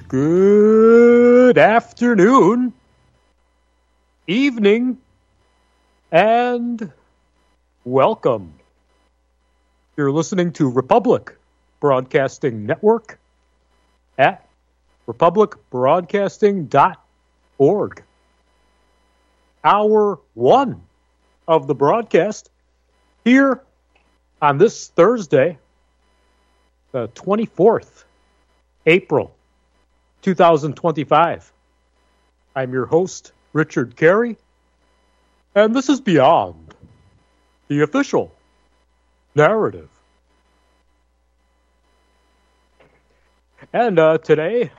Good afternoon, evening, and welcome. You're listening to Republic Broadcasting Network at republicbroadcasting.org. Hour one of the broadcast here on this Thursday, the 24th, April 2025. I'm your host, Richard Carey, and this is Beyond the Official Narrative. And today,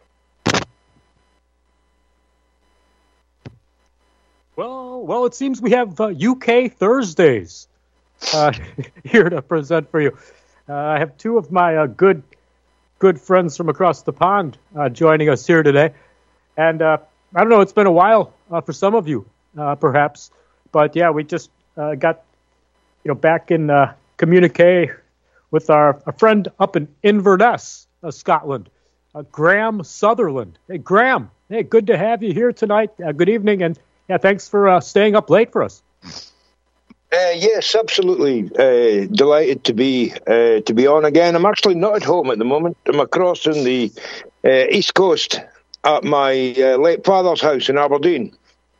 well, it seems we have UK Thursdays here to present for you. I have two of my good friends from across the pond joining us here today. And I don't know, it's been a while for some of you, perhaps. But yeah, we just got back in communique with a friend up in Inverness, Scotland, Graham Sutherland. Hey, Graham, hey, good to have you here tonight. Good evening, and yeah, thanks for staying up late for us. Yes, absolutely. Delighted to be on again. I'm actually not at home at the moment. I'm across in the East Coast at my late father's house in Aberdeen.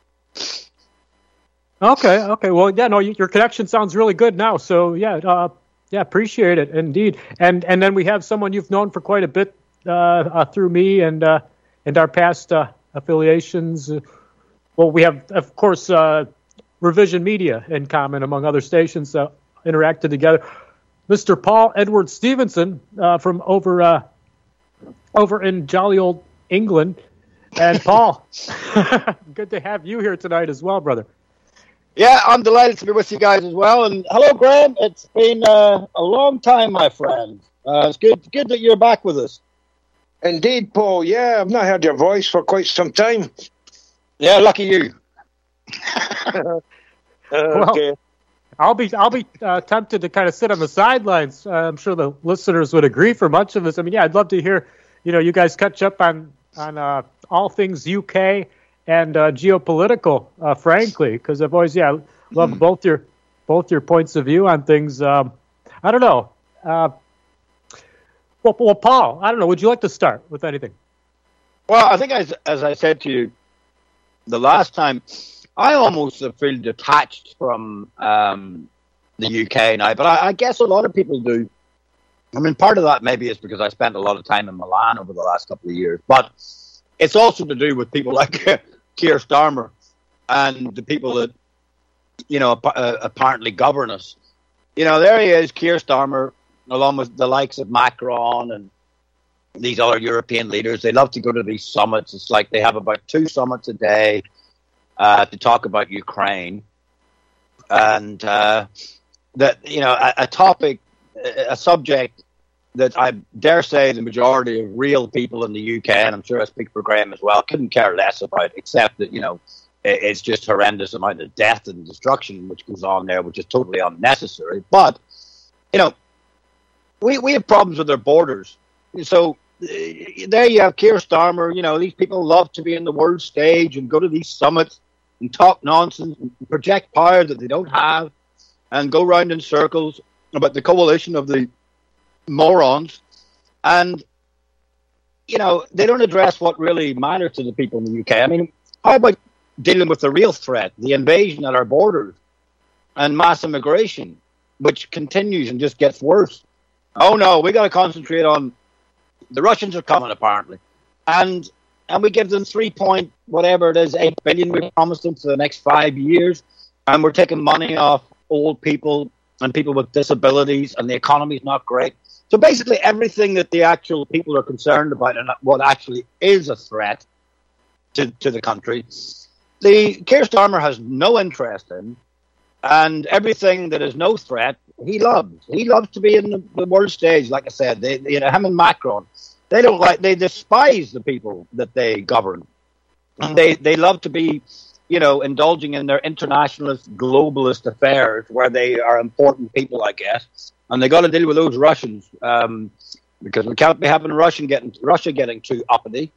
Okay. Well, yeah, no, your connection sounds really good now. So yeah, appreciate it indeed. And then we have someone you've known for quite a bit through me and our past affiliations. Well, we have, of course, Revision Media in common, among other stations interacted together. Mr. Paul Edward Stevenson from over in jolly old England. And Paul, good to have you here tonight as well, brother. Yeah, I'm delighted to be with you guys as well. And hello, Graham. It's been a long time, my friend. It's good that you're back with us. Indeed, Paul. Yeah, I've not heard your voice for quite some time. Yeah, lucky you. Okay. Well, I'll be tempted to kind of sit on the sidelines. I'm sure the listeners would agree for much of this. I mean, yeah, I'd love to hear, you guys catch up on all things UK and geopolitical, frankly, because I've always, love both your points of view on things. I don't know. Well, Paul, I don't know. Would you like to start with anything? Well, I think as I said to you the last time, I almost feel detached from the UK now, but I guess a lot of people do. I mean, part of that maybe is because I spent a lot of time in Milan over the last couple of years, but it's also to do with people like Keir Starmer and the people that, apparently govern us. There he is, Keir Starmer, along with the likes of Macron and these other European leaders. They love to go to these summits. It's like they have about 2 summits a day to talk about Ukraine, and a subject that I dare say the majority of real people in the UK, and I'm sure I speak for Graham as well, couldn't care less about, except that, it's just horrendous amount of death and destruction which goes on there, which is totally unnecessary. But, we have problems with our borders. So there you have Keir Starmer. These people love to be in the world stage and go to these summits and talk nonsense and project power that they don't have and go round in circles about the coalition of the morons. And, they don't address what really matters to the people in the UK. I mean, how about dealing with the real threat, the invasion at our borders and mass immigration, which continues and just gets worse? Oh, no, we got to concentrate on the Russians are coming, apparently. And we give them 8 billion we promised them for the next 5 years. And we're taking money off old people and people with disabilities, and the economy's not great. So basically everything that the actual people are concerned about and what actually is a threat to the country, the Keir Starmer has no interest in, and everything that is no threat, he loves. He loves to be in the world stage, like I said. Him and Macron, they despise the people that they govern. They love to be, indulging in their internationalist, globalist affairs where they are important people, I guess. And they got to deal with those Russians. because we can't be having Russia getting too uppity.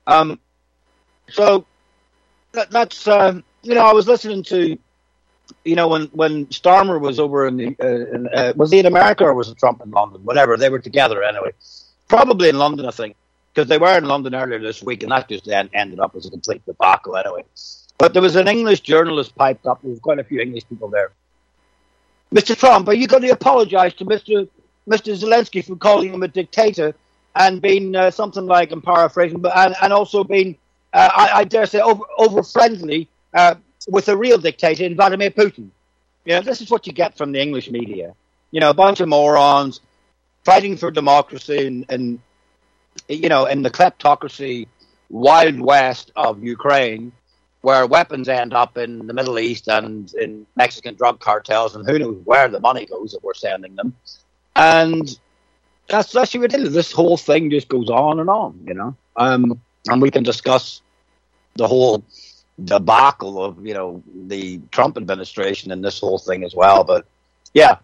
So that's I was listening to, when Starmer was over was he in America or was it Trump in London? Whatever, they were together anyway. Probably in London, I think, because they were in London earlier this week, and that just ended up as a complete debacle anyway. But there was an English journalist piped up. There was quite a few English people there. Mr. Trump, are you going to apologize to Mr. Zelensky for calling him a dictator and being something like, I'm paraphrasing, but and also being, I dare say, over friendly with a real dictator in Vladimir Putin? This is what you get from the English media. A bunch of morons fighting for democracy and in the kleptocracy wild west of Ukraine, where weapons end up in the Middle East and in Mexican drug cartels, and who knows where the money goes that we're sending them. And that's ridiculous. This whole thing just goes on and on, and we can discuss the whole debacle of, the Trump administration and this whole thing as well. But yeah,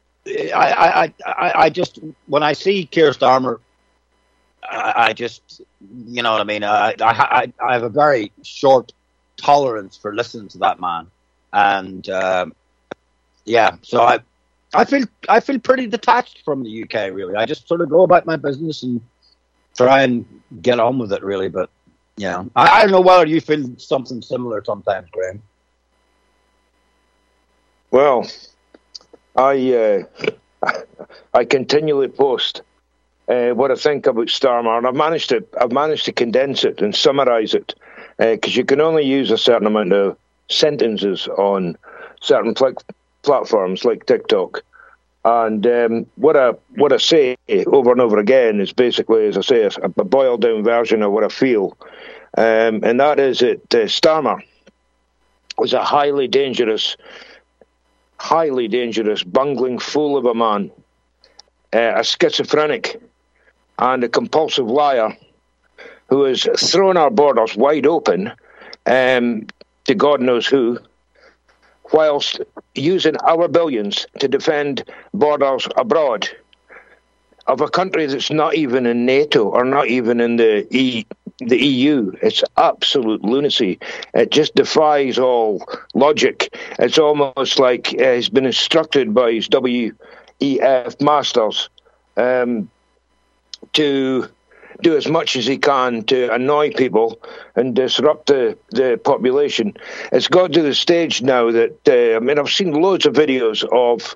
I just, when I see Keir Starmer, I just, you know what I mean? I have a very short tolerance for listening to that man. And so I feel pretty detached from the UK, really. I just sort of go about my business and try and get on with it, really. But I don't know whether you feel something similar sometimes, Graham. Well, I continually post what I think about Starmer, and I've managed to condense it and summarise it, because you can only use a certain amount of sentences on certain platforms like TikTok. And what I say over and over again is basically, as I say, a boiled down version of what I feel, and that is that Starmer was a highly dangerous, bungling fool of a man, a schizophrenic and a compulsive liar who has thrown our borders wide open to God knows who, whilst using our billions to defend borders abroad of a country that's not even in NATO or not even in the EU. It's absolute lunacy. It just defies all logic. It's almost like he's been instructed by his WEF masters to do as much as he can to annoy people and disrupt the population. It's got to the stage now that, I've seen loads of videos of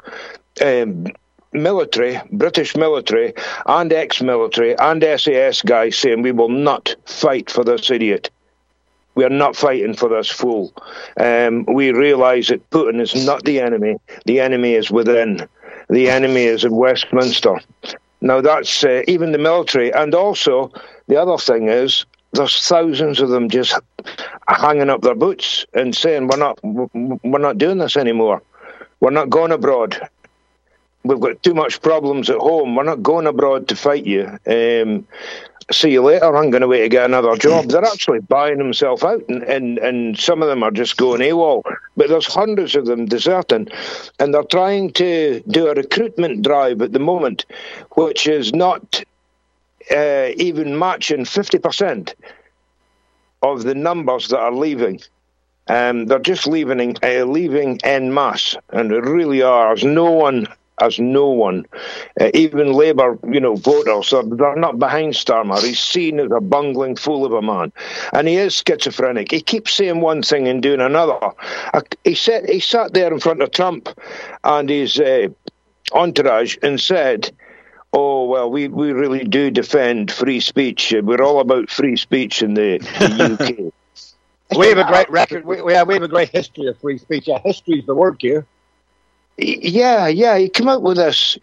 military, British military and ex-military and SAS guys saying we will not fight for this idiot. We are not fighting for this fool. We realise that Putin is not the enemy. The enemy is within. The enemy is in Westminster. Now, that's even the military. And also, the other thing is, there's thousands of them just hanging up their boots and saying, we're not doing this anymore. We're not going abroad. We've got too much problems at home. We're not going abroad to fight you. See you later. I'm going away to get another job. They're actually buying themselves out, and some of them are just going AWOL. But there's hundreds of them deserting, and they're trying to do a recruitment drive at the moment, which is not even matching 50% of the numbers that are leaving. They're just leaving en masse, and they really are. As no one, even Labour, voters, they're not behind Starmer. He's seen as a bungling fool of a man, and he is schizophrenic. He keeps saying one thing and doing another. He sat there in front of Trump and his entourage and said, "Oh well, we really do defend free speech. We're all about free speech in the UK." We have a great record. We have a great history of free speech. Yeah, history is the word here. Yeah. He came out with this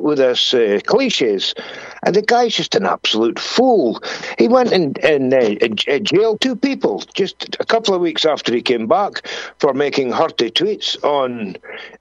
cliches, and the guy's just an absolute fool. He went and jailed 2 people just a couple of weeks after he came back for making hearty tweets on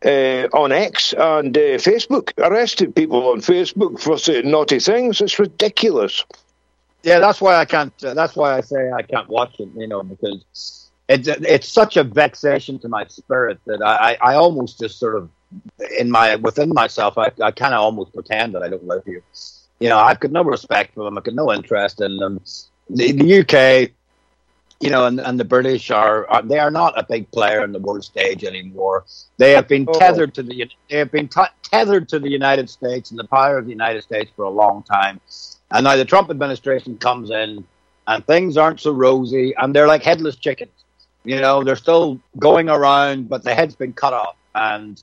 X and Facebook. Arrested people on Facebook for saying naughty things. It's ridiculous. Yeah, that's why I can't. That's why I say I can't watch it. Because it's such a vexation to my spirit that I almost just sort of within myself, I kind of almost pretend that I don't live here. I've got no respect for them. I've got no interest in them. The UK, and the British they are not a big player in the world stage anymore. They have been tethered to the United States and the power of the United States for a long time. And now the Trump administration comes in, and things aren't so rosy, and they're like headless chickens. They're still going around, but the head's been cut off. And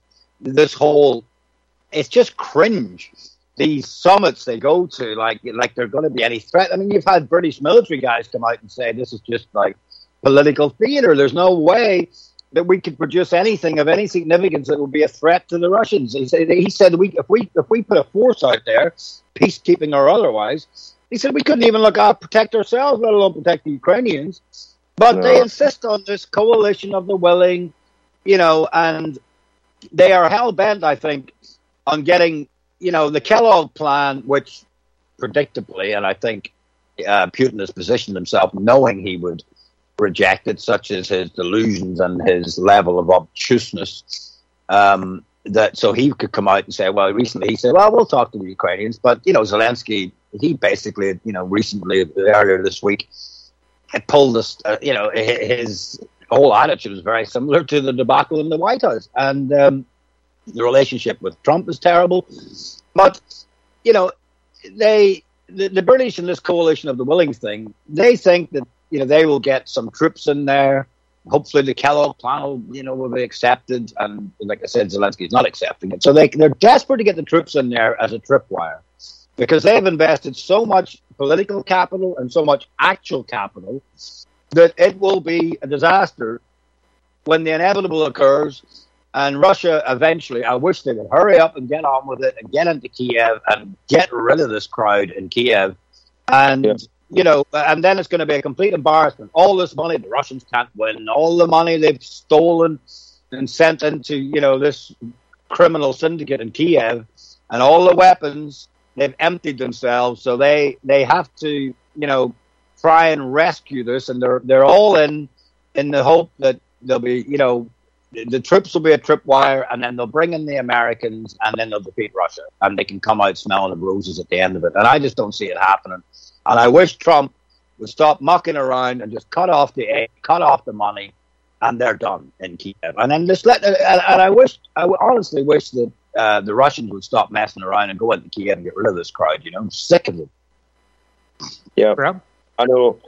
it's just cringe. These summits they go to, like they're going to be any threat. I mean, you've had British military guys come out and say this is just like political theater. There's no way that we could produce anything of any significance that would be a threat to the Russians. He said if we put a force out there, peacekeeping or otherwise, he said we couldn't even protect ourselves, let alone protect the Ukrainians. But they insist on this coalition of the willing, and they are hell bent, I think, on getting. The Kellogg plan, which predictably, and I think Putin has positioned himself knowing he would reject it, such as his delusions and his level of obtuseness, that so he could come out and say, well, recently he said, well, we'll talk to the Ukrainians. But, Zelensky, he basically, recently, earlier this week, had pulled us, his whole attitude was very similar to the debacle in the White House. And, the relationship with Trump is terrible. But, the British in this coalition of the willing thing, they think that, they will get some troops in there. Hopefully the Kellogg plan will be accepted. And like I said, Zelensky's not accepting it. So they're desperate to get the troops in there as a tripwire because they've invested so much political capital and so much actual capital that it will be a disaster when the inevitable occurs. And Russia eventually, I wish they would hurry up and get on with it and get into Kiev and get rid of this crowd in Kiev. And, and then it's going to be a complete embarrassment. All this money the Russians can't win, all the money they've stolen and sent into, this criminal syndicate in Kiev, and all the weapons, they've emptied themselves. So they have to, try and rescue this. And they're all in the hope that they'll be, the troops will be a tripwire, and then they'll bring in the Americans, and then they'll defeat Russia, and they can come out smelling of roses at the end of it. And I just don't see it happening. And I wish Trump would stop mucking around and just cut off the aid, cut off the money, and they're done in Kiev. And then just I honestly wish that the Russians would stop messing around and go into Kiev and get rid of this crowd. I'm sick of it. Yeah. Rob? I know.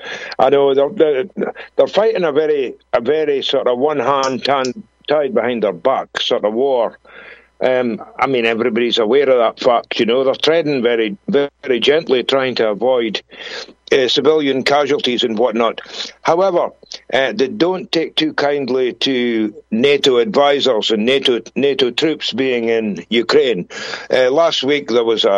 They're fighting a very sort of one hand tied behind their back sort of war. Everybody's aware of that fact. They're treading very, very gently, trying to avoid civilian casualties and whatnot. However, they don't take too kindly to NATO advisors and NATO troops being in Ukraine. Last week there was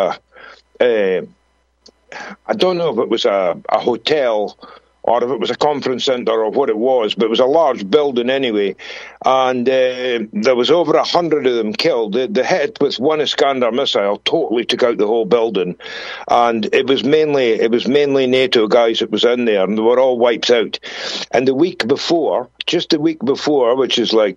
I don't know if it was a hotel or if it was a conference centre or what it was, but it was a large building anyway, and there was over 100 of them killed. The hit with one Iskander missile totally took out the whole building, and it was mainly NATO guys that was in there, and they were all wiped out. And just the week before, which is like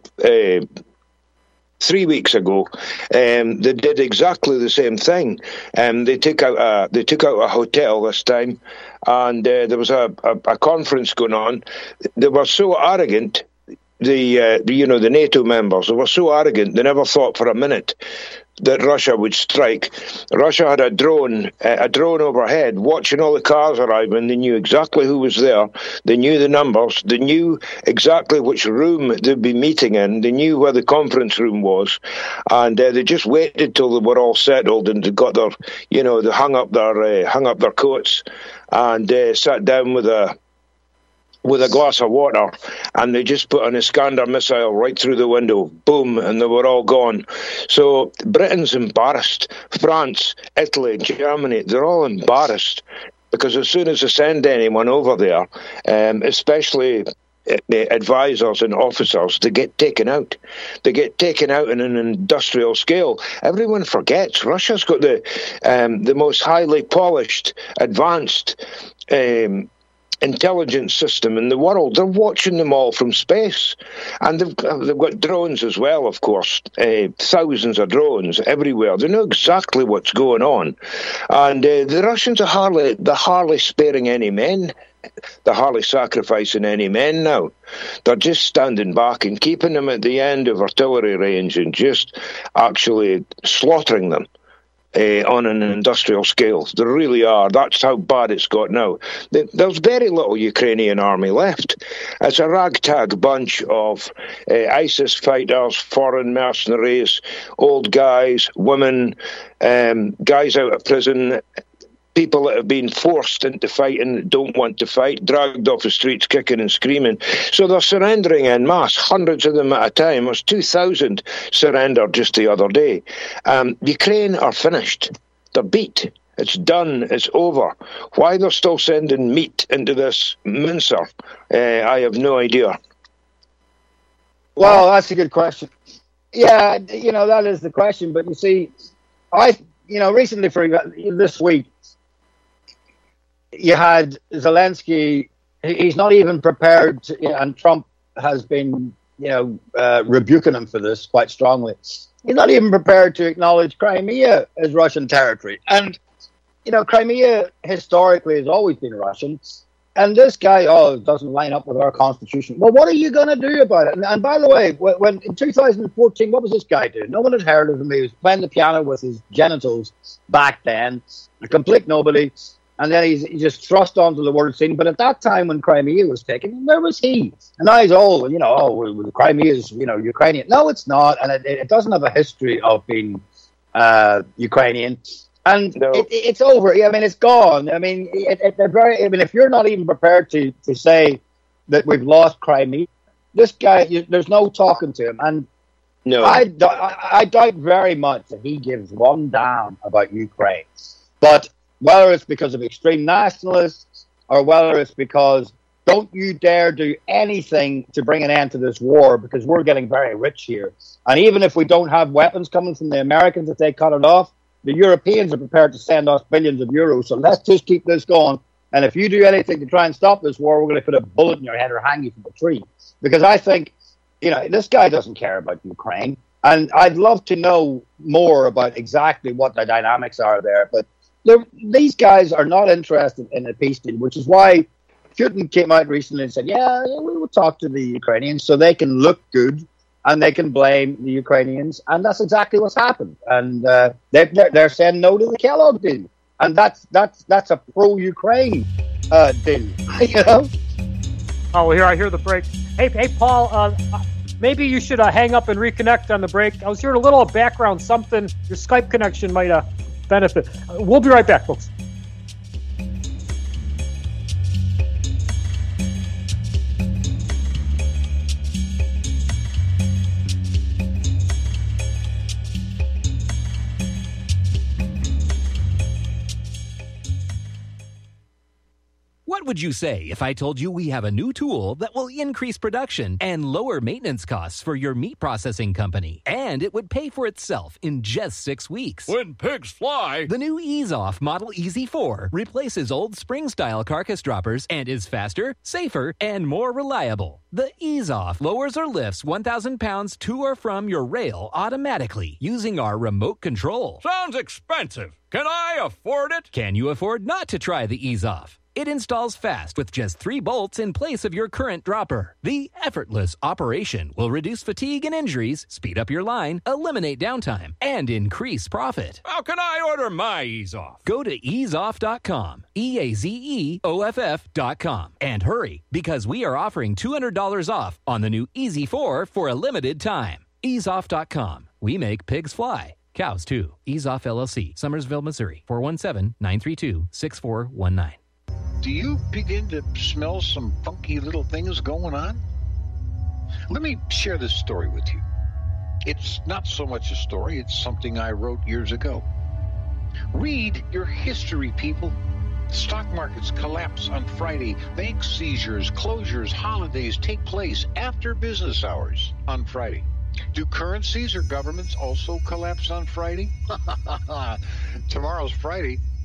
3 weeks ago, they did exactly the same thing. They took out a hotel this time, and there was a conference going on. They were so arrogant. The NATO members, they were so arrogant. They never thought for a minute that Russia would strike. Russia had a drone overhead watching all the cars arriving. They knew exactly who was there. They knew the numbers. They knew exactly which room they'd be meeting in. They knew where the conference room was, and they just waited till they were all settled and they got their, they hung up their coats and sat down with a glass of water, and they just put an Iskander missile right through the window, boom, and they were all gone. So Britain's embarrassed. France, Italy, Germany, they're all embarrassed because as soon as they send anyone over there, especially advisors and officers, they get taken out. They get taken out on an industrial scale. Everyone forgets Russia's got the most highly polished, advanced intelligence system in the world. They're watching them all from space. And they've got drones as well, of course. Thousands of drones everywhere. They know exactly what's going on. And the Russians are hardly sparing any men. They're hardly sacrificing any men now. They're just standing back and keeping them at the end of artillery range and just actually slaughtering them. On an industrial scale. They really are. That's how bad it's got now. There's very little Ukrainian army left. It's a ragtag bunch of ISIS fighters, foreign mercenaries, old guys, women, guys out of prison, people that have been forced into fighting that don't want to fight, dragged off the streets kicking and screaming. So they're surrendering en masse, hundreds of them at a time. There's 2,000 surrendered just the other day. Ukraine are finished. They're beat. It's done. It's over. Why they're still sending meat into this mincer, I have no idea. Well, that's a good question. Yeah, that is the question. But you see, recently, this week, you had Zelensky. He's not even prepared to, and Trump has been, rebuking him for this quite strongly. He's not even prepared to acknowledge Crimea as Russian territory. And, Crimea historically has always been Russian. And this guy, it doesn't line up with our constitution. Well, what are you going to do about it? And by the way, when in 2014, what was this guy doing? No one had heard of him. He was playing the piano with his genitals back then, a complete nobody. And then he just thrust onto the world scene. But at that time when Crimea was taken, where was he? And now he's old, Crimea is, Ukrainian. No, it's not. And it doesn't have a history of being Ukrainian. And no. It's over. I mean, it's gone. I mean, if you're not even prepared to say that we've lost Crimea, this guy, there's no talking to him. And no, I doubt very much that he gives one damn about Ukraine. But whether it's because of extreme nationalists or whether it's because don't you dare do anything to bring an end to this war because we're getting very rich here. And even if we don't have weapons coming from the Americans, if they cut it off, the Europeans are prepared to send us billions of euros. So let's just keep this going. And if you do anything to try and stop this war, we're going to put a bullet in your head or hang you from a tree. Because I think, this guy doesn't care about Ukraine. And I'd love to know more about exactly what the dynamics are there. But these guys are not interested in a peace deal, which is why Putin came out recently and said, we will talk to the Ukrainians so they can look good and they can blame the Ukrainians. And that's exactly what's happened. And they're saying no to the Kellogg deal. And that's a pro-Ukraine deal, Oh, here I hear the break. Hey, Paul, maybe you should hang up and reconnect on the break. I was hearing a little background something. Your Skype connection might benefit. We'll be right back, folks. What would you say if I told you we have a new tool that will increase production and lower maintenance costs for your meat processing company? And it would pay for itself in just 6 weeks. When pigs fly! The new EaseOff Model EZ4 replaces old spring-style carcass droppers and is faster, safer, and more reliable. The EaseOff lowers or lifts 1,000 pounds to or from your rail automatically using our remote control. Sounds expensive. Can I afford it? Can you afford not to try the EaseOff? It installs fast with just 3 bolts in place of your current dropper. The effortless operation will reduce fatigue and injuries, speed up your line, eliminate downtime, and increase profit. How can I order my EaseOff? Go to easeoff.com, EAZEOFF.com, and hurry because we are offering $200 off on the new EZ4 for a limited time. Easeoff.com. We make pigs fly. Cows, too. EaseOff LLC, Summersville, Missouri, 417-932-6419. Do you begin to smell some funky little things going on? Let me share this story with you. It's not so much a story, it's something I wrote years ago. Read your history, people. Stock markets collapse on Friday. Bank seizures, closures, holidays take place after business hours on Friday. Do currencies or governments also collapse on Friday? Tomorrow's Friday.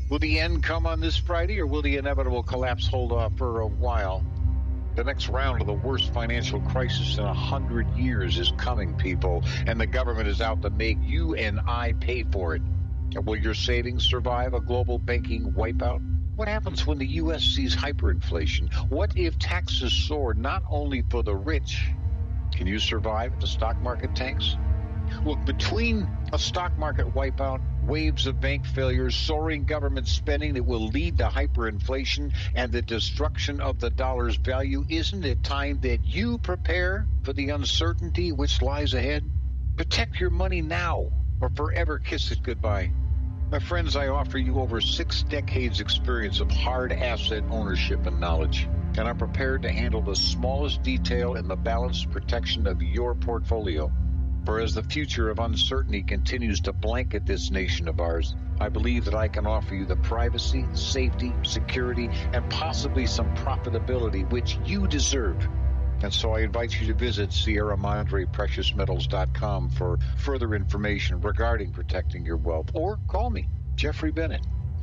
Will the end come on this Friday, or will the inevitable collapse hold off for a while? The next round of the worst financial crisis in 100 years is coming, people, and the government is out to make you and I pay for it. And will your savings survive a global banking wipeout? What happens when the U.S. sees hyperinflation? What if taxes soar not only for the rich? Can you survive if the stock market tanks? Look, between a stock market wipeout, waves of bank failures, soaring government spending that will lead to hyperinflation, and the destruction of the dollar's value, isn't it time that you prepare for the uncertainty which lies ahead? Protect your money now, or forever kiss it goodbye. My friends, I offer you over 6 decades experience of hard asset ownership and knowledge, and I'm prepared to handle the smallest detail in the balanced protection of your portfolio. For as the future of uncertainty continues to blanket this nation of ours, I believe that I can offer you the privacy, safety, security, and possibly some profitability which you deserve. And so I invite you to visit Sierra Madre PreciousMetals.com for further information regarding protecting your wealth. Or call me, Jeffrey Bennett, at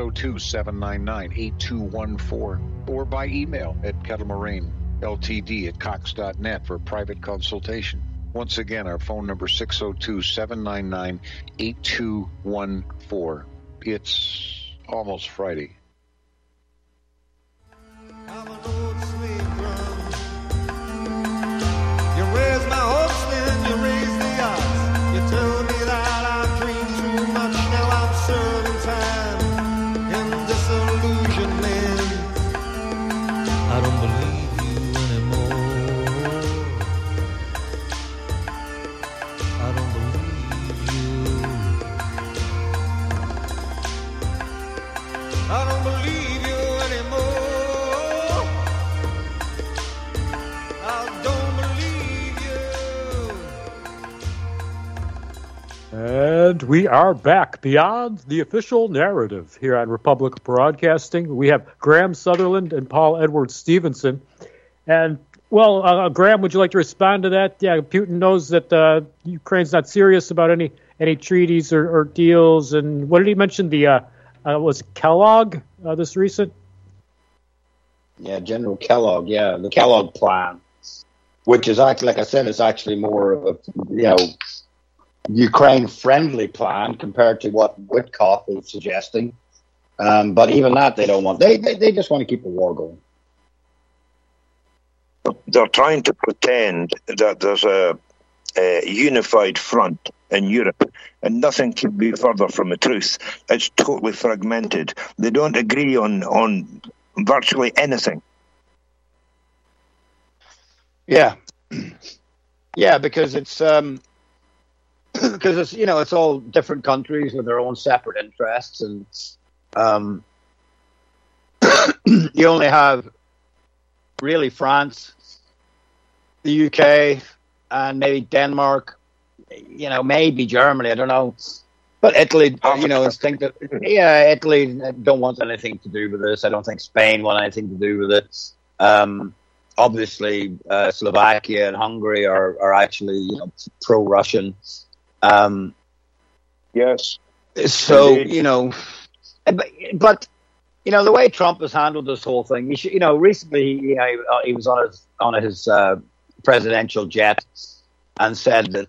602-799-8214. Or by email at kettlemoraine.ltd@cox.net for private consultation. Once again, our phone number 602-799-8214. It's almost Friday. You raise my hopes, then you raise the odds. You tell me that I've dreamed too much. Now I'm serving time in disillusionment. I don't believe you anymore. I don't believe you. I don't believe you anymore. I don't believe you. And we are back beyond the official narrative here on Republic Broadcasting. We have Graham Sutherland and Paul Edward Stevenson. And, well, Graham, would you like to respond to that? Yeah, Putin knows that Ukraine's not serious about any treaties or deals. And what did he mention? Was Kellogg this recent? Yeah, General Kellogg, the Kellogg plan, which is actually, like I said, is actually more of a, Ukraine-friendly plan compared to what Witkoff is suggesting. But even that they don't want. They just want to keep the war going. They're trying to pretend that there's a unified front in Europe, and nothing could be further from the truth. It's totally fragmented. They don't agree on virtually anything. Yeah, because it's it's all different countries with their own separate interests, and you only have really France, the UK, and maybe Denmark, maybe Germany, I don't know. But Italy, Italy don't want anything to do with this. I don't think Spain want anything to do with it. Obviously, Slovakia and Hungary are actually, pro-Russian. Yes. So, but the way Trump has handled this whole thing, recently, he was on his presidential jet and said that,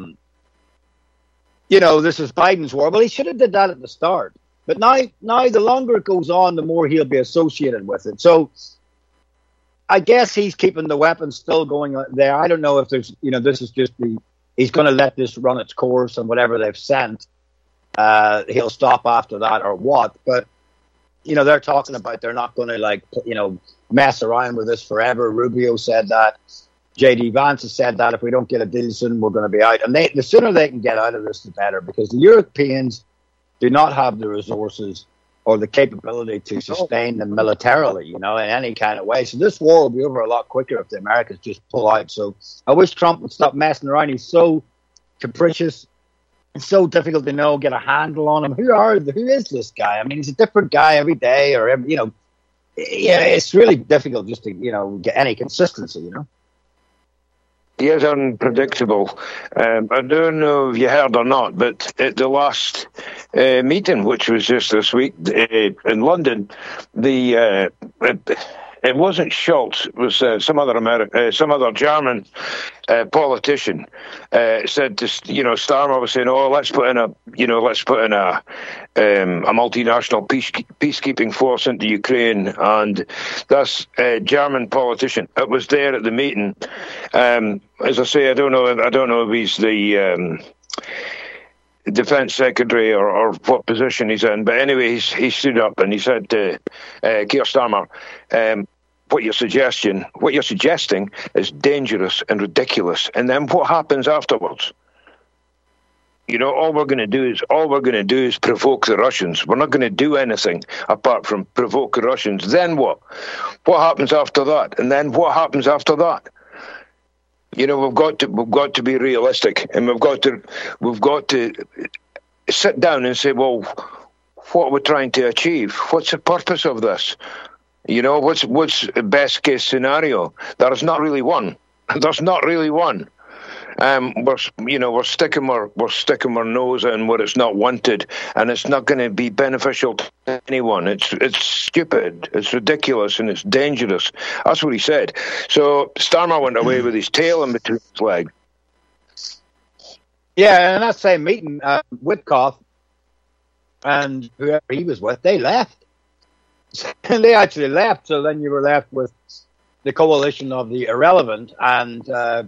this is Biden's war. Well, he should have did that at the start. But now the longer it goes on, the more he'll be associated with it. So I guess he's keeping the weapons still going there. I don't know if there's, this is just he's going to let this run its course, and whatever they've sent, he'll stop after that or what. But, they're talking about they're not going to mess around with this forever. Rubio said that. J.D. Vance has said that if we don't get a deal soon, we're going to be out. And the sooner they can get out of this, the better, because the Europeans do not have the resources or the capability to sustain them militarily, in any kind of way. So this war will be over a lot quicker if the Americans just pull out. So I wish Trump would stop messing around. He's so capricious. It's so difficult to get a handle on him. Who is this guy? I mean, he's a different guy every day or every, it's really difficult just to, get any consistency, He is unpredictable. I don't know if you heard or not, but at the last meeting, which was just this week in London, it wasn't Schultz. It was some other German politician said to Starmer was saying, "Oh, let's put in a multinational peacekeeping force into Ukraine," and that's a German politician. It was there at the meeting. As I say, I don't know if he's the defense secretary or what position he's in, but anyway, he stood up and he said to Keir Starmer, what you're suggesting is dangerous and ridiculous. And then what happens afterwards? All we're going to do is provoke the Russians. We're not going to do anything apart from provoke the Russians. Then what? What happens after that? And then what happens after that? We've got to be realistic, and we've got to sit down and say, well, what are we trying to achieve? What's the purpose of this? What's the best case scenario? There's not really one. There's not really one. We're sticking our nose in where it's not wanted, and it's not going to be beneficial to anyone. It's stupid, it's ridiculous, and it's dangerous. That's what he said. So Starmer went away with his tail in between his legs. Yeah, and that same meeting, Witkoff and whoever he was with, they left. And they actually left, so then you were left with the coalition of the irrelevant and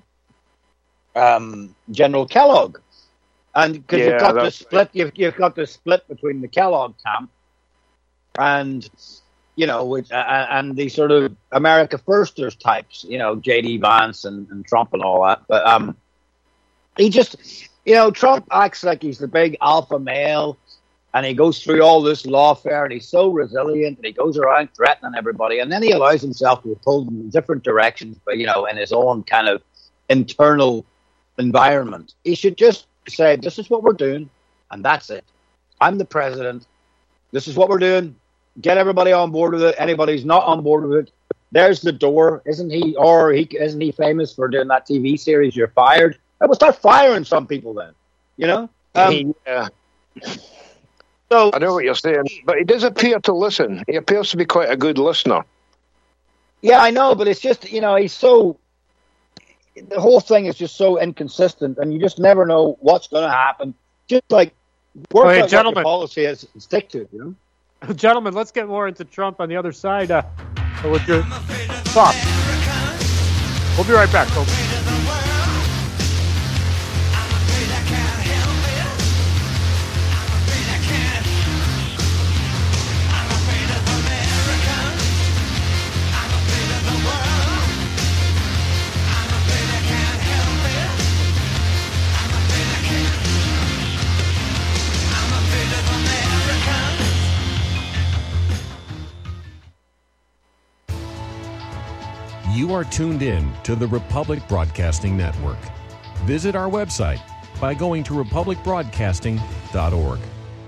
General Kellogg. And because you've got the split between the Kellogg camp and, and the sort of America Firsters types, J.D. Vance and Trump and all that. But he just, Trump acts like he's the big alpha male. And he goes through all this lawfare, and he's so resilient, and he goes around threatening everybody, and then he allows himself to be pulled in different directions, but in his own kind of internal environment. He should just say, "This is what we're doing, and that's it. I'm the president. This is what we're doing. Get everybody on board with it. Anybody who's not on board with it, there's the door." Isn't he famous for doing that TV series? You're fired. I will start firing some people then. Yeah. So, I know what you're saying, but he does appear to listen. He appears to be quite a good listener. Yeah, I know, but it's just, he's so... The whole thing is just so inconsistent, and you just never know what's going to happen. Just work out what your policy is and stick to it, Gentlemen, let's get more into Trump on the other side with your thoughts. We'll be right back, folks. You are tuned in to the Republic Broadcasting Network. Visit our website by going to republicbroadcasting.org.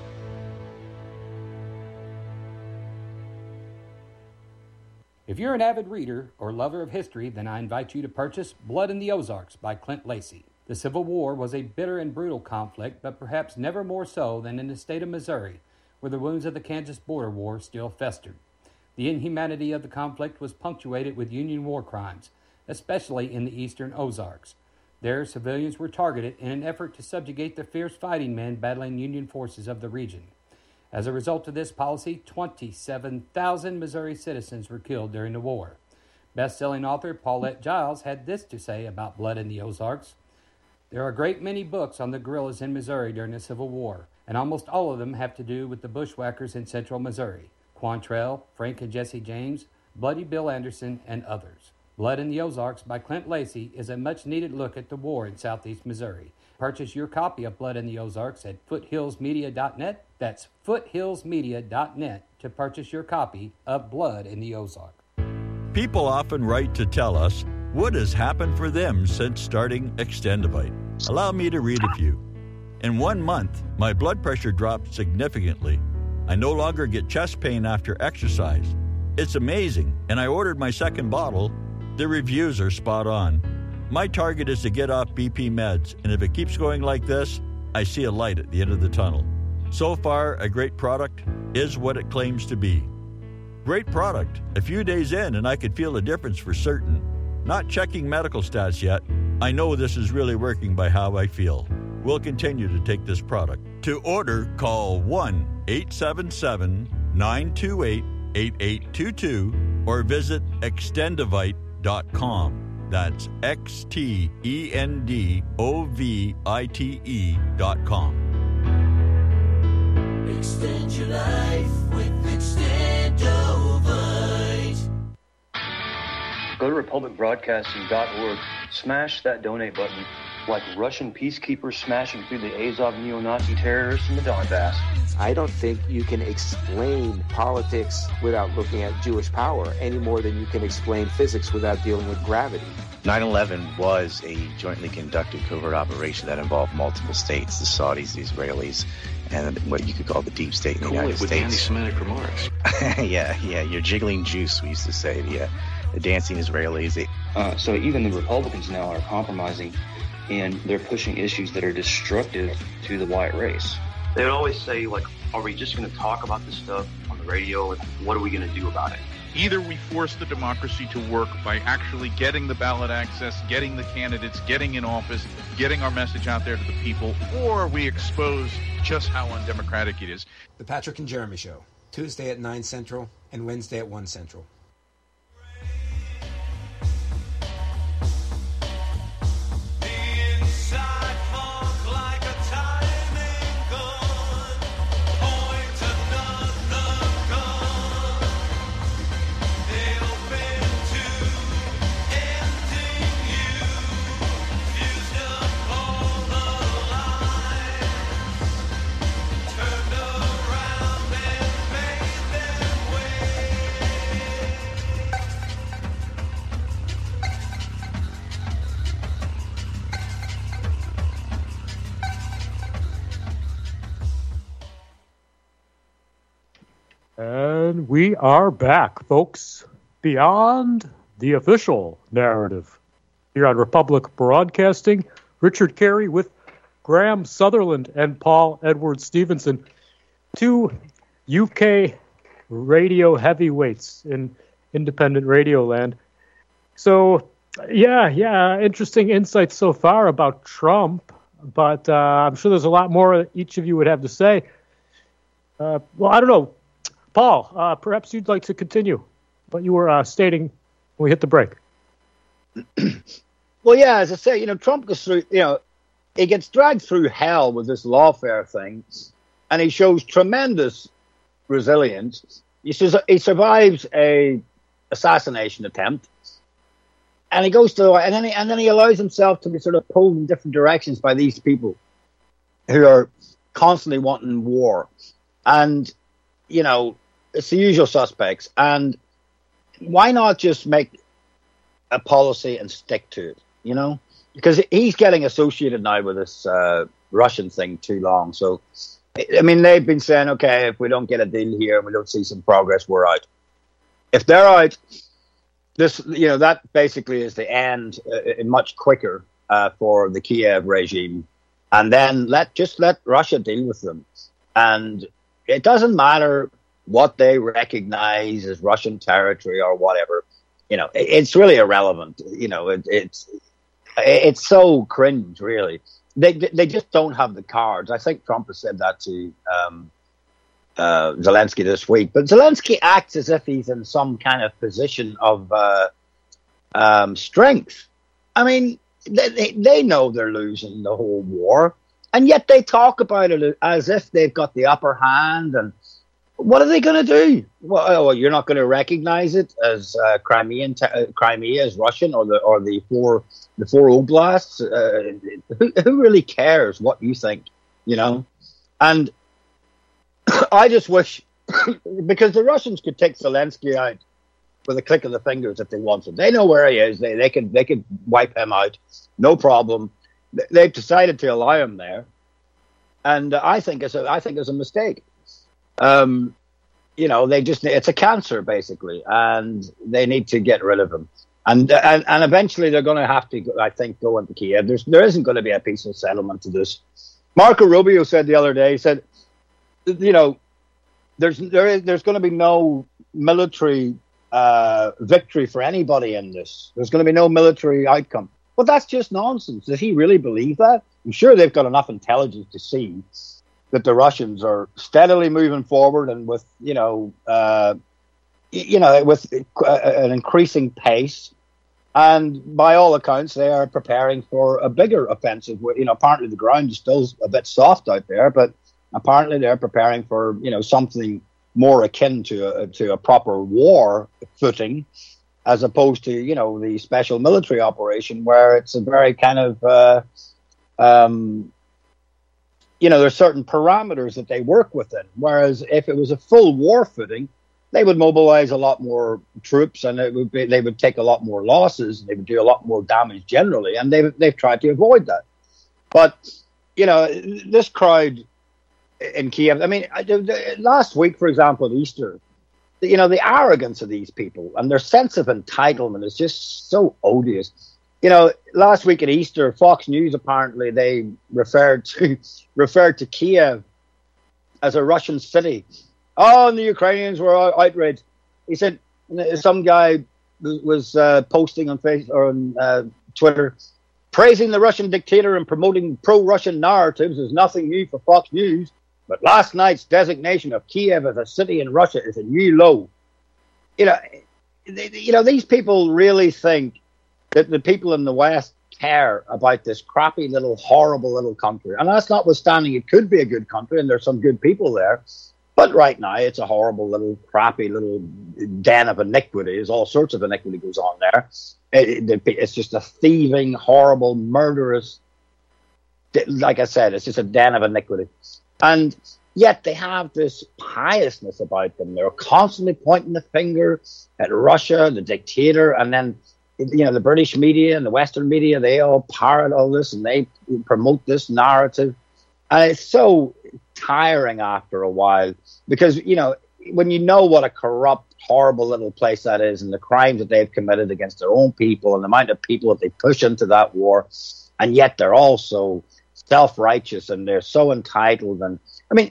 If you're an avid reader or lover of history, then I invite you to purchase Blood in the Ozarks by Clint Lacey. The Civil War was a bitter and brutal conflict, but perhaps never more so than in the state of Missouri, where the wounds of the Kansas Border War still festered. The inhumanity of the conflict was punctuated with Union war crimes, especially in the eastern Ozarks. There, civilians were targeted in an effort to subjugate the fierce fighting men battling Union forces of the region. As a result of this policy, 27,000 Missouri citizens were killed during the war. Best-selling author Paulette Giles had this to say about Blood in the Ozarks. There are a great many books on the guerrillas in Missouri during the Civil War, and almost all of them have to do with the bushwhackers in central Missouri. Quantrell, Frank and Jesse James, Bloody Bill Anderson, and others. Blood in the Ozarks by Clint Lacey is a much-needed look at the war in southeast Missouri. Purchase your copy of Blood in the Ozarks at foothillsmedia.net. That's foothillsmedia.net to purchase your copy of Blood in the Ozarks. People often write to tell us what has happened for them since starting Extendivite. Allow me to read a few. In 1 month, my blood pressure dropped significantly. I no longer get chest pain after exercise. It's amazing, and I ordered my second bottle. The reviews are spot on. My target is to get off BP meds, and if it keeps going like this, I see a light at the end of the tunnel. So far, a great product is what it claims to be. Great product. A few days in, and I could feel a difference for certain. Not checking medical stats yet. I know this is really working by how I feel. We'll continue to take this product. To order, call 1-877-928-8822 or visit extendovite.com. That's XTENDOVITE.com. Extend your life with Extendovite. Go to republicbroadcasting.org, smash that donate button like Russian peacekeepers smashing through the Azov neo-Nazi terrorists in the Donbass. I don't think you can explain politics without looking at Jewish power any more than you can explain physics without dealing with gravity. 9/11 was a jointly conducted covert operation that involved multiple states, the Saudis, the Israelis, and what you could call the deep state in the United States. With anti-Semitic remarks. yeah, you're jiggling juice, we used to say. The dancing Israelis. So even the Republicans now are compromising, and they're pushing issues that are destructive to the white race. They would always say, like, are we just going to talk about this stuff on the radio, and what are we going to do about it? Either we force the democracy to work by actually getting the ballot access, getting the candidates, getting in office, getting our message out there to the people, or we expose just how undemocratic it is. The Patrick and Jeremy Show, Tuesday at 9 Central and Wednesday at 1 Central. And we are back, folks, beyond the official narrative. Here on Republic Broadcasting, Richard Carey with Graham Sutherland and Paul Edward Stevenson, two UK radio heavyweights in independent radio land. So, yeah, interesting insights so far about Trump, but I'm sure there's a lot more each of you would have to say. Well, I don't know. Paul, perhaps you'd like to continue what you were stating when we hit the break. Well, yeah, as I say, Trump goes through, he gets dragged through hell with this lawfare thing, and he shows tremendous resilience. He survives a assassination attempt, and he goes to, and then he allows himself to be sort of pulled in different directions by these people who are constantly wanting war, and it's the usual suspects. And why not just make a policy and stick to it, Because he's getting associated now with this Russian thing too long. So, I mean, they've been saying, okay, if we don't get a deal here and we don't see some progress, we're out. If they're out, this, that basically is the end much quicker for the Kiev regime. And then let Russia deal with them. And it doesn't matter what they recognize as Russian territory or whatever, it's really irrelevant. It's so cringe, really. They just don't have the cards. I think Trump has said that to Zelensky this week. But Zelensky acts as if he's in some kind of position of strength. I mean, they know they're losing the whole war, and yet they talk about it as if they've got the upper hand. And what are they going to do? Well, you're not going to recognize it as Crimea as Russian, or the four oblasts. Who really cares what you think? And I just wish, because the Russians could take Zelensky out with a click of the fingers if they wanted. They know where he is. They could wipe him out, no problem. They've decided to allow him there, and I think it's a mistake. It's a cancer basically, and they need to get rid of him. And eventually they're going to have to, I think, go into Kiev. There isn't going to be a peaceful settlement to this. Marco Rubio said the other day, he said, you know, there's going to be no military victory for anybody in this. There's going to be no military outcome. Well, that's just nonsense. Does he really believe that? I'm sure they've got enough intelligence to see that the Russians are steadily moving forward and with, with an increasing pace. And by all accounts, they are preparing for a bigger offensive. You know, apparently the ground is still a bit soft out there, but apparently they're preparing for, something more akin to a proper war footing, as opposed to, the special military operation where it's a very kind of, there's certain parameters that they work within. Whereas if it was a full war footing, they would mobilize a lot more troops, and they would take a lot more losses. They would do a lot more damage generally, and they've tried to avoid that. But this crowd in Kiev. I mean, last week, for example, at Easter, the arrogance of these people and their sense of entitlement is just so odious. Last week at Easter, Fox News apparently they referred to Kiev as a Russian city. Oh, and the Ukrainians were outraged. He said some guy was posting on Facebook or on Twitter, praising the Russian dictator and promoting pro-Russian narratives is nothing new for Fox News. But last night's designation of Kiev as a city in Russia is a new low. These people really think that the people in the West care about this crappy little, horrible little country. And that's notwithstanding it could be a good country and there's some good people there. But right now it's a horrible little, crappy little den of iniquity. There's all sorts of iniquity goes on there. It's just a thieving, horrible, murderous, like I said, it's just a den of iniquity. And yet they have this piousness about them. They're constantly pointing the finger at Russia, the dictator, and then, the British media and the Western media, they all parrot all this and they promote this narrative. And it's so tiring after a while because, when you know what a corrupt, horrible little place that is and the crimes that they've committed against their own people and the amount of people that they push into that war, and yet they're also self-righteous and they're so entitled. And I mean,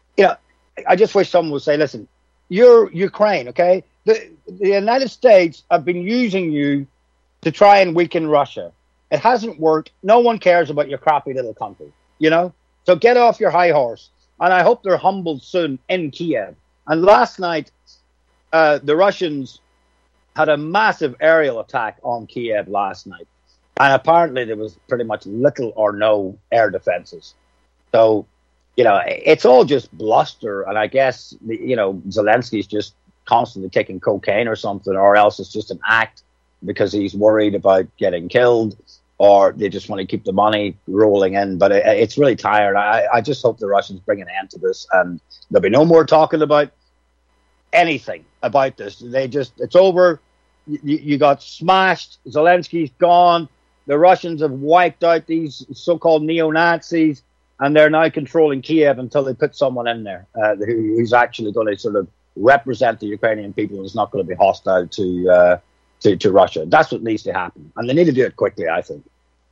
I just wish someone would say, listen, you're Ukraine, okay? The United States have been using you to try and weaken Russia. It hasn't worked. No one cares about your crappy little country, So get off your high horse. And I hope they're humbled soon in Kiev. And last night, the Russians had a massive aerial attack on Kiev last night. And apparently there was pretty much little or no air defenses. So, it's all just bluster. And I guess, Zelensky's just constantly taking cocaine or something, or else it's just an act because he's worried about getting killed, or they just want to keep the money rolling in. But it's really tired. I just hope the Russians bring an end to this and there'll be no more talking about anything about this. It's over. You got smashed. Zelensky's gone. The Russians have wiped out these so-called neo-Nazis, and they're now controlling Kiev until they put someone in there who's actually going to sort of represent the Ukrainian people and is not going to be hostile to Russia. That's what needs to happen, and they need to do it quickly, I think.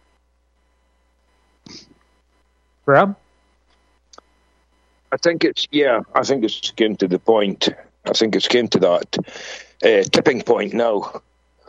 Graham? I think it's came to the point. I think it's came to that tipping point now.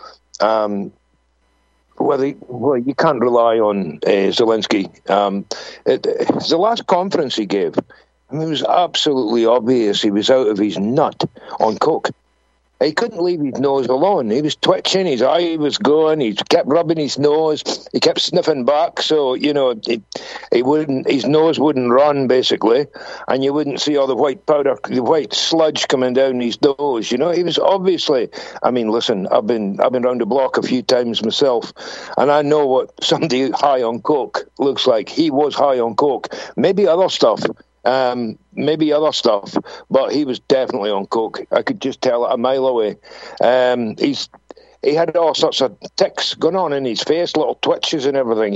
You can't rely on Zelensky. The last conference he gave, it was absolutely obvious he was out of his nut on coke. He couldn't leave his nose alone. He was twitching, his eye was going, he kept rubbing his nose, he kept sniffing back, so, his nose wouldn't run, basically, and you wouldn't see all the white powder, the white sludge coming down his nose, He was obviously, listen, I've been around the block a few times myself, and I know what somebody high on coke looks like. He was high on coke. Maybe other stuff, but he was definitely on coke. I could just tell it a mile away. He had all sorts of tics going on in his face, little twitches and everything.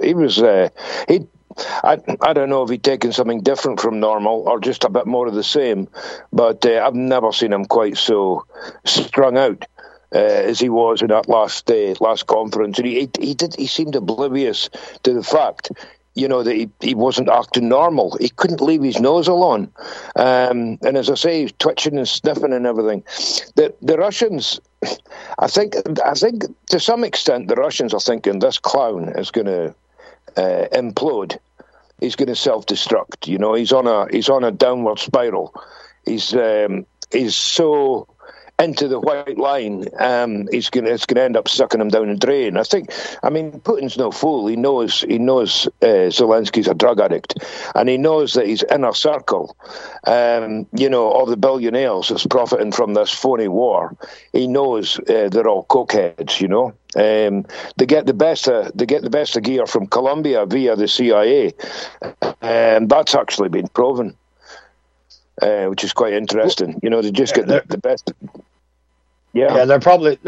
I don't know if he'd taken something different from normal or just a bit more of the same, but I've never seen him quite so strung out. as he was in that last conference, and he seemed oblivious to the fact, that he wasn't acting normal. He couldn't leave his nose alone, and as I say, he's twitching and sniffing and everything. The Russians, I think to some extent, the Russians are thinking this clown is going to implode. He's going to self-destruct. He's on a downward spiral. He's so into the white line, it's going to end up sucking him down the drain. Putin's no fool. He knows Zelensky's a drug addict, and he knows that his inner circle, all the billionaires that's profiting from this phony war, he knows they're all cokeheads. They get the best of gear from Colombia via the CIA, and that's actually been proven. Which is quite interesting. They just get the best. Yeah, they're probably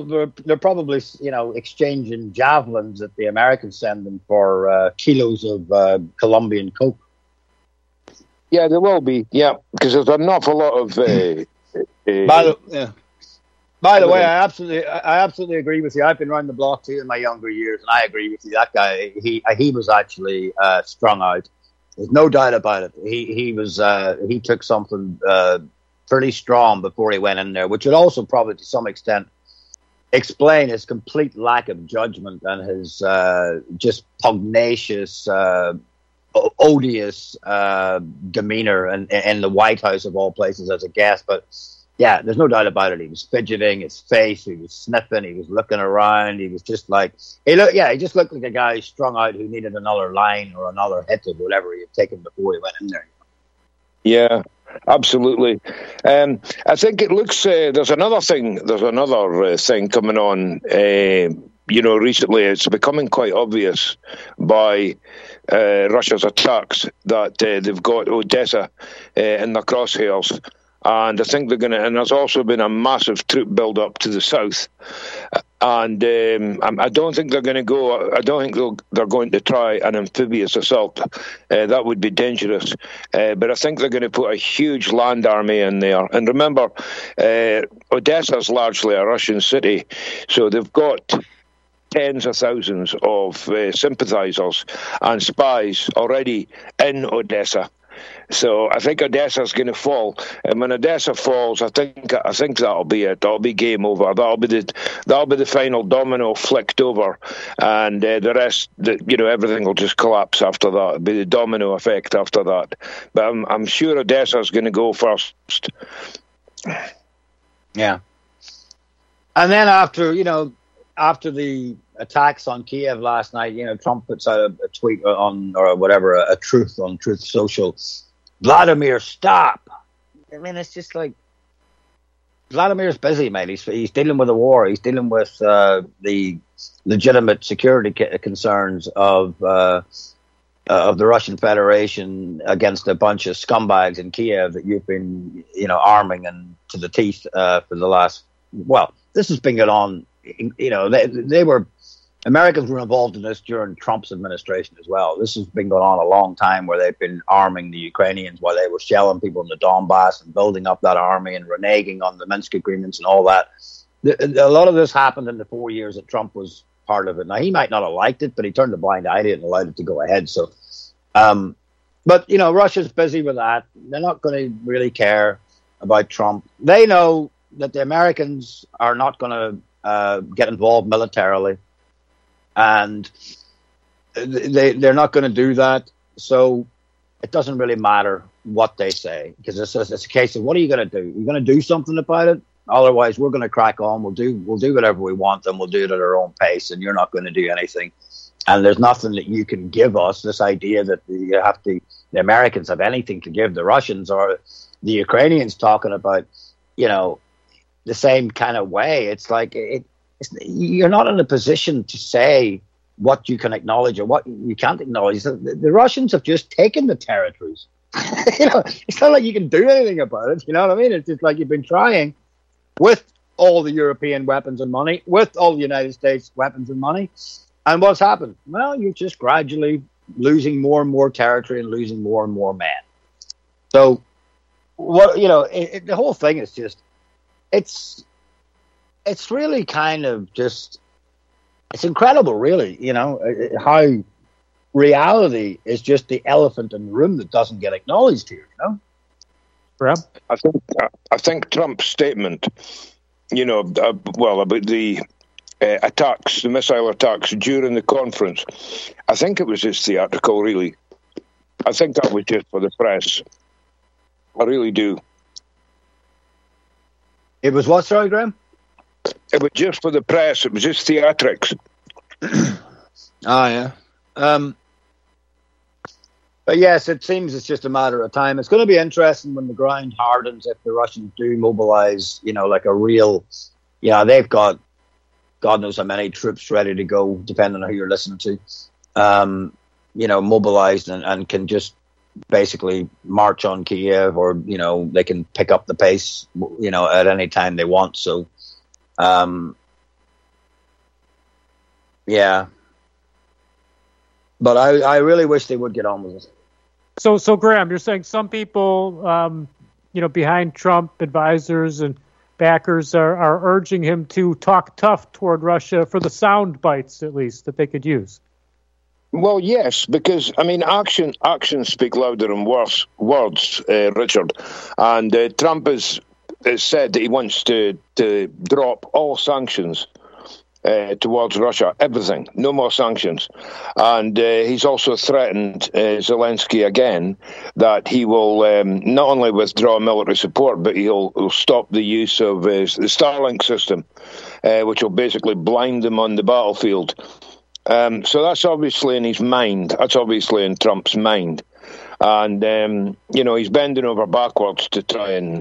exchanging javelins that the Americans send them for kilos of Colombian coke. Yeah, there will be. Yeah, because there's an awful lot of. By the way, I absolutely agree with you. I've been around the block too in my younger years, and I agree with you. That guy, he was actually strung out. There's no doubt about it. He took something pretty strong before he went in there, which would also probably to some extent explain his complete lack of judgment and his just pugnacious, odious demeanor in the White House of all places as a guest. But yeah, there's no doubt about it. He was fidgeting his face. He was sniffing. He was looking around. He was just like he just looked like a guy strung out who needed another line or another hit of whatever he had taken before he went in there. Yeah, absolutely. I think it looks. There's another thing. There's another thing coming on. Recently it's becoming quite obvious by Russia's attacks that they've got Odessa in their crosshairs. And I think they're going to, and there's also been a massive troop build-up to the south. And I don't think they're going to go, I don't think they're going to try an amphibious assault. That would be dangerous. But I think they're going to put a huge land army in there. And remember, Odessa's largely a Russian city, so they've got tens of thousands of sympathizers and spies already in Odessa. So I think Odessa's going to fall, and when Odessa falls, I think that'll be it. That'll be game over. That'll be the final domino flicked over, and the rest, everything will just collapse after that. It'll be the domino effect after that. But I'm sure Odessa's going to go first. Yeah, and then after the attacks on Kiev last night, Trump puts out a tweet a truth on Truth Social. Vladimir, stop. I mean, it's just like Vladimir's busy, mate. He's dealing with a war. He's dealing with the legitimate security concerns of the Russian Federation against a bunch of scumbags in Kiev that you've been, arming and to the teeth for the last. Well, this has been going on. Americans were involved in this during Trump's administration as well. This has been going on a long time, where they've been arming the Ukrainians while they were shelling people in the Donbass and building up that army and reneging on the Minsk agreements and all that. A lot of this happened in the 4 years that Trump was part of it. Now, he might not have liked it, but he turned a blind eye to it and allowed it to go ahead. So, but Russia's busy with that. They're not going to really care about Trump. They know that the Americans are not going to get involved militarily. And they're not going to do that, so it doesn't really matter what they say, because it's a case of, what are you going to do? You're going to do something about it? Otherwise, we're going to crack on. We'll do whatever we want, and we'll do it at our own pace, and you're not going to do anything. And there's nothing that you can give us. This idea that the Americans have anything to give the Russians or the Ukrainians talking about, the same kind of way. It's like you're not in a position to say what you can acknowledge or what you can't acknowledge. The Russians have just taken the territories. It's not like you can do anything about it. You know what I mean? It's just like you've been trying with all the European weapons and money, with all the United States weapons and money. And what's happened? Well, you're just gradually losing more and more territory and losing more and more men. So, the whole thing is just, it's it's really kind of just, it's incredible, really, how reality is just the elephant in the room that doesn't get acknowledged here, Graham? I think Trump's statement, about the attacks, the missile attacks during the conference, I think it was just theatrical, really. I think that was just for the press. I really do. It was what, sorry, Graham? It was just for the press. It was just theatrics. Yeah. But yes, it seems it's just a matter of time. It's going to be interesting when the ground hardens if the Russians do mobilize, like a real, they've got God knows how many troops ready to go, depending on who you're listening to, mobilized and can just basically march on Kiev, or, they can pick up the pace, at any time they want. So, yeah. But I really wish they would get on with it. So Graham, you're saying some people, behind Trump, advisors and backers are urging him to talk tough toward Russia for the sound bites, at least, that they could use. Well, yes, because, actions speak louder than words, Richard. And Trump has said that he wants to drop all sanctions towards Russia, everything, no more sanctions. And he's also threatened Zelensky again that he will not only withdraw military support, but he'll stop the use of the Starlink system, which will basically blind them on the battlefield. So that's obviously in his mind. That's obviously in Trump's mind. And, he's bending over backwards to try and,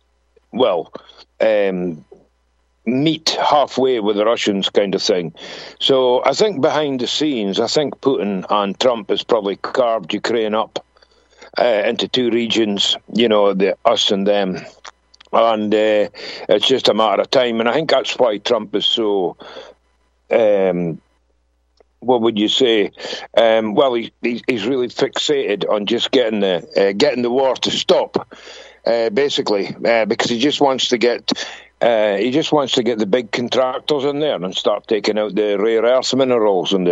meet halfway with the Russians, kind of thing. So I think behind the scenes, I think Putin and Trump has probably carved Ukraine up into two regions, the us and them. And it's just a matter of time. And I think that's why Trump is so, what would you say? He's really fixated on just getting the war to stop, basically, because he just wants to get the big contractors in there and start taking out the rare earth minerals and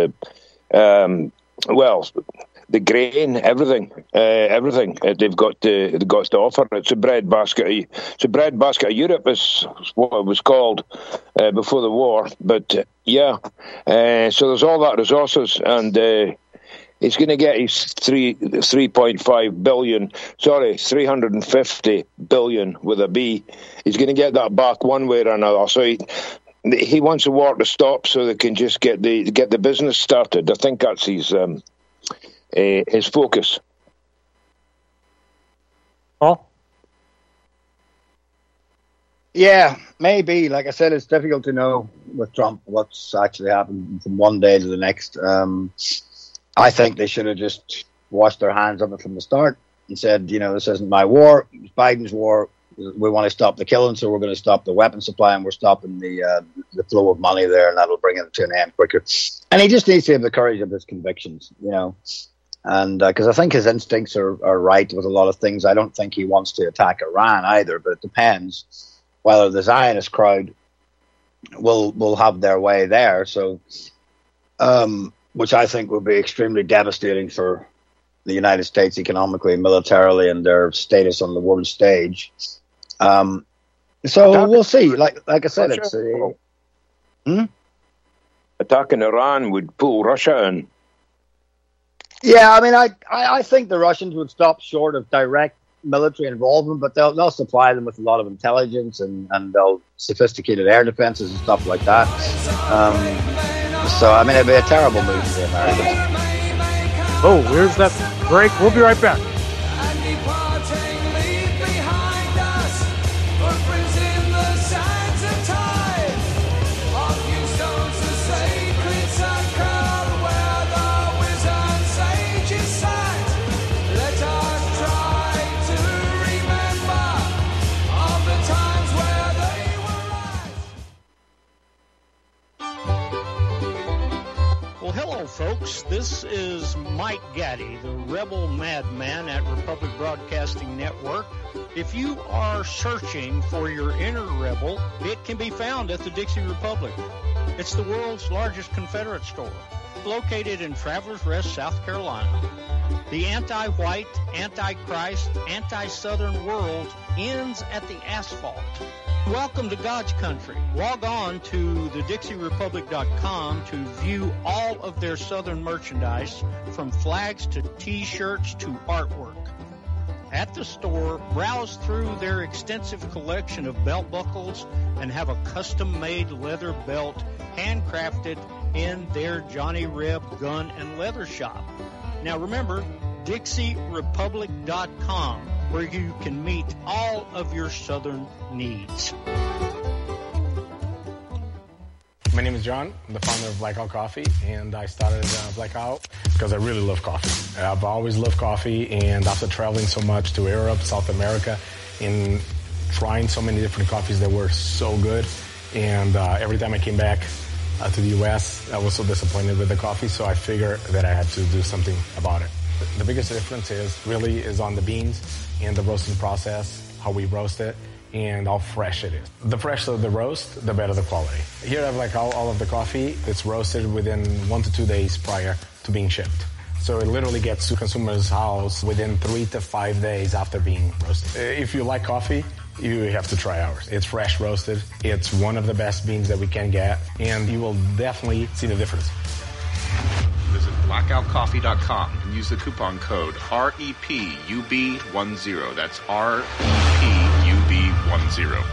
the grain, everything they've got to offer. It's a breadbasket. It's a breadbasket of Europe, is what it was called before the war. But so there's all that resources, and he's going to get his 3.5 billion, 350 billion with a B. He's going to get that back one way or another. So he wants the war to stop so they can just get the business started. I think that's his focus. Paul? Yeah, maybe. Like I said, it's difficult to know with Trump what's actually happened from one day to the next. I think they should have just washed their hands of it from the start and said, this isn't my war, it's Biden's war. We want to stop the killing, so we're going to stop the weapon supply, and we're stopping the flow of money there, and that'll bring it to an end quicker. And he just needs to have the courage of his convictions, and because I think his instincts are right with a lot of things. I don't think he wants to attack Iran either, but it depends whether the Zionist crowd will have their way there. So, which I think will be extremely devastating for the United States economically, militarily, and their status on the world stage. So we'll see. Like I said, it's attacking Iran would pull Russia in. Yeah, I mean, I think the Russians would stop short of direct military involvement, but they'll supply them with a lot of intelligence and they'll sophisticated air defenses and stuff like that. So I mean, it'd be a terrible move for the Americans. Oh, here's that break. We'll be right back. Hello, folks. This is Mike Gaddy, the rebel madman at Republic Broadcasting Network. If you are searching for your inner rebel, it can be found at the Dixie Republic. It's the world's largest Confederate store, located in Travelers Rest, South Carolina. The anti-white, anti-Christ, anti-Southern world ends at the asphalt. Welcome to God's country. Log on to thedixierepublic.com to view all of their Southern merchandise, from flags to T-shirts to artwork. At the store, browse through their extensive collection of belt buckles and have a custom-made leather belt handcrafted in their Johnny Reb gun and leather shop. Now remember, DixieRepublic.com, where you can meet all of your Southern needs. My name is John. I'm the founder of Blackout Coffee, and I started Blackout because I really love coffee. I've always loved coffee, and after traveling so much to Europe, South America, and trying so many different coffees that were so good, and every time I came back to the U.S., I was so disappointed with the coffee, so I figured that I had to do something about it. The biggest difference is on the beans and the roasting process, how we roast it, and how fresh it is. The fresher the roast, the better the quality. Here I have all of the coffee. It's roasted within 1 to 2 days prior to being shipped. So it literally gets to consumers' house within 3 to 5 days after being roasted. If you like coffee, you have to try ours. It's fresh roasted. It's one of the best beans that we can get, and you will definitely see the difference. Visit blackoutcoffee.com and use the coupon code REPUB10. That's REPUB10.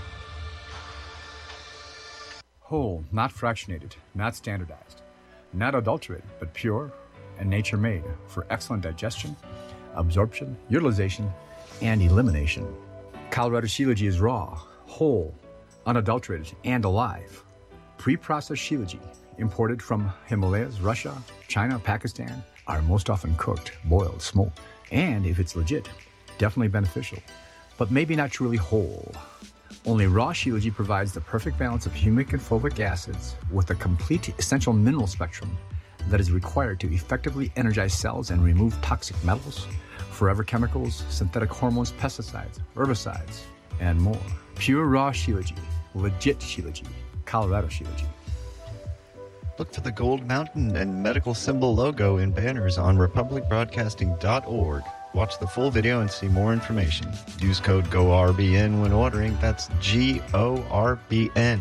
Whole, not fractionated, not standardized, not adulterated, but pure and nature-made for excellent digestion, absorption, utilization, and elimination. Colorado Shilajit is raw, whole, unadulterated, and alive. Pre-processed Shilajit, imported from Himalayas, Russia, China, Pakistan, are most often cooked, boiled, smoked, and if it's legit, definitely beneficial, but maybe not truly whole. Only raw Shilajit provides the perfect balance of humic and fulvic acids with a complete essential mineral spectrum that is required to effectively energize cells and remove toxic metals, forever chemicals, synthetic hormones, pesticides, herbicides, and more. Pure raw Shilajit, legit Shilajit, Colorado Shilajit. Look for the Gold Mountain and medical symbol logo in banners on republicbroadcasting.org. Watch the full video and see more information. Use code GORBN when ordering. That's GORBN.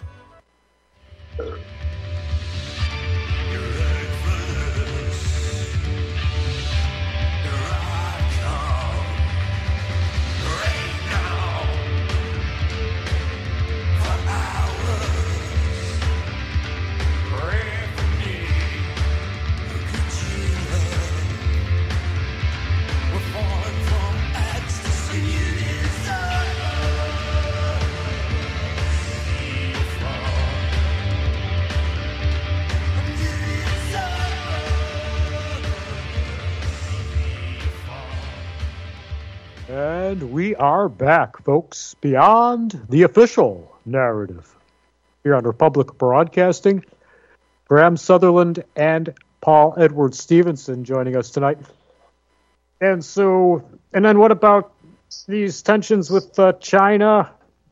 And we are back, folks, beyond the official narrative. Here on Republic Broadcasting, Graham Sutherland and Paul Edward Stevenson joining us tonight. And then what about these tensions with China?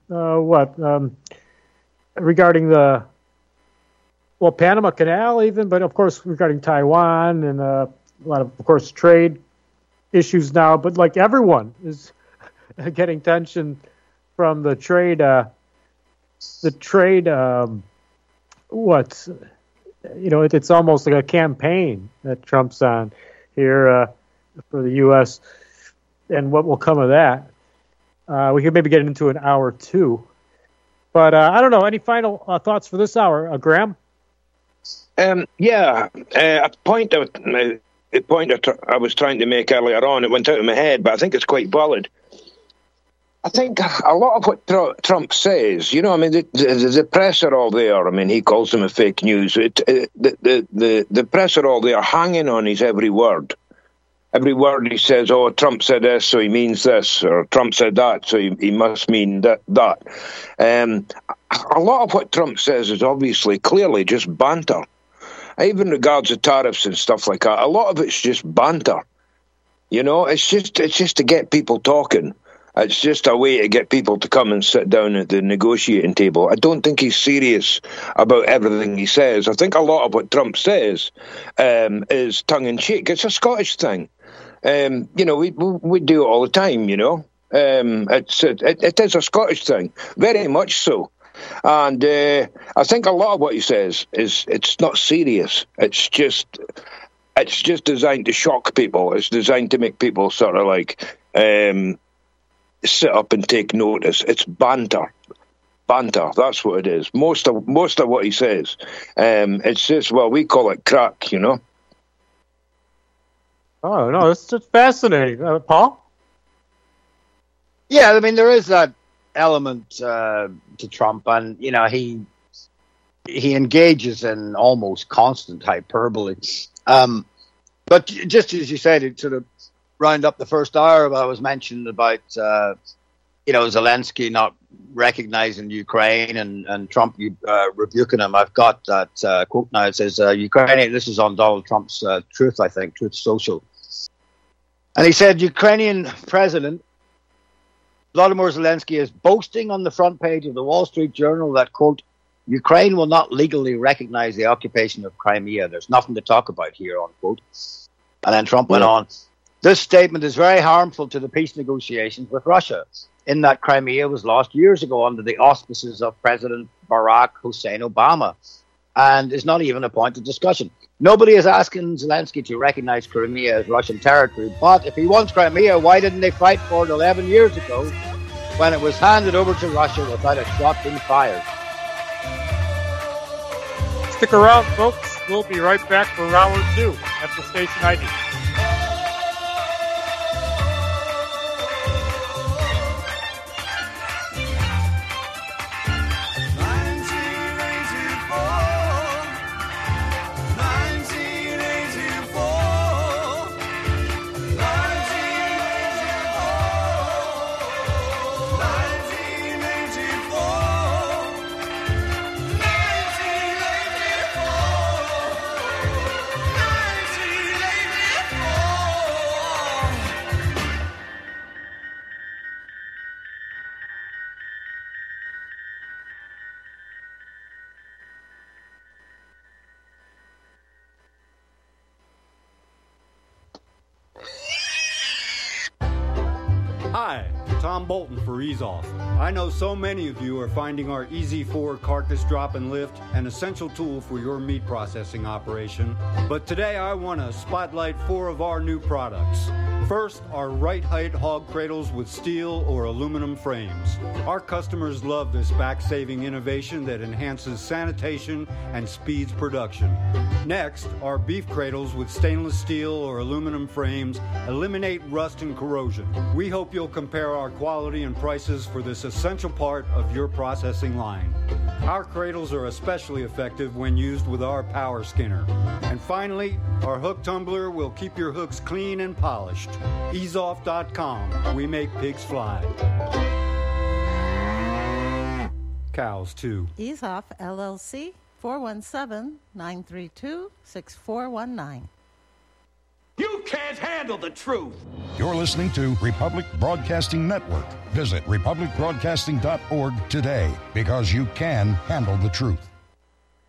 Regarding the Panama Canal even, but of course regarding Taiwan and a lot of course, trade issues now. But like everyone is getting tension from the trade. It's almost like a campaign that Trump's on here for the U.S. and what will come of that. We could maybe get into an hour two. But I don't know. Any final thoughts for this hour, Graham? A point I was trying to make earlier on, it went out of my head, but I think it's quite valid. I think a lot of what Trump says, the press are all there. I mean, he calls them a fake news. The press are all there hanging on his every word. Every word he says, Trump said this, so he means this, or Trump said that, so he must mean that. A lot of what Trump says is obviously, clearly just banter. even regards to tariffs and stuff like that, a lot of it's just banter. You know, it's just to get people talking. It's just a way to get people to come and sit down at the negotiating table. I don't think he's serious about everything he says. I think a lot of what Trump says is tongue-in-cheek. It's a Scottish thing. You know, we do it all the time, you know. It is a Scottish thing, very much so. And I think a lot of what he says it's not serious. It's just designed to shock people. It's designed to make people sort of like sit up and take notice. It's banter. That's what it is. Most of what he says, it's just, well, we call it crack, you know. Oh no, it's just fascinating, Paul. Yeah, I mean, there is that element to Trump, and you know, he engages in almost constant hyperbole. But just as you said, it sort of round up the first hour, what I was mentioning about you know, Zelensky not recognizing Ukraine and Trump rebuking him. I've got that quote now. It says, Ukrainian, this is on Donald Trump's Truth, I think, Truth Social. And he said, Ukrainian President Volodymyr Zelensky is boasting on the front page of the Wall Street Journal that, quote, Ukraine will not legally recognize the occupation of Crimea. There's nothing to talk about here, unquote. And then Trump went on, this statement is very harmful to the peace negotiations with Russia, in that Crimea was lost years ago under the auspices of President Barack Hussein Obama, and is not even a point of discussion. Nobody is asking Zelensky to recognize Crimea as Russian territory, but if he wants Crimea, why didn't they fight for it 11 years ago when it was handed over to Russia without a shot being fired? Stick around, folks. We'll be right back for hour 2 at the station ID. Hi, Tom Bolton for EaseOff. I know so many of you are finding our EZ4 carcass drop and lift an essential tool for your meat processing operation, but today I want to spotlight 4 of our new products. First, our right height hog cradles with steel or aluminum frames. Our customers love this back-saving innovation that enhances sanitation and speeds production. Next, our beef cradles with stainless steel or aluminum frames eliminate rust and corrosion. We hope you'll compare our quality and prices for this essential part of your processing line. Our cradles are especially effective when used with our power skinner. And finally, our hook tumbler will keep your hooks clean and polished. EaseOff.com. We make pigs fly. Cows, too. EaseOff, LLC, 417-932-6419. You can't handle the truth. You're listening to Republic Broadcasting Network. Visit republicbroadcasting.org today, because you can handle the truth.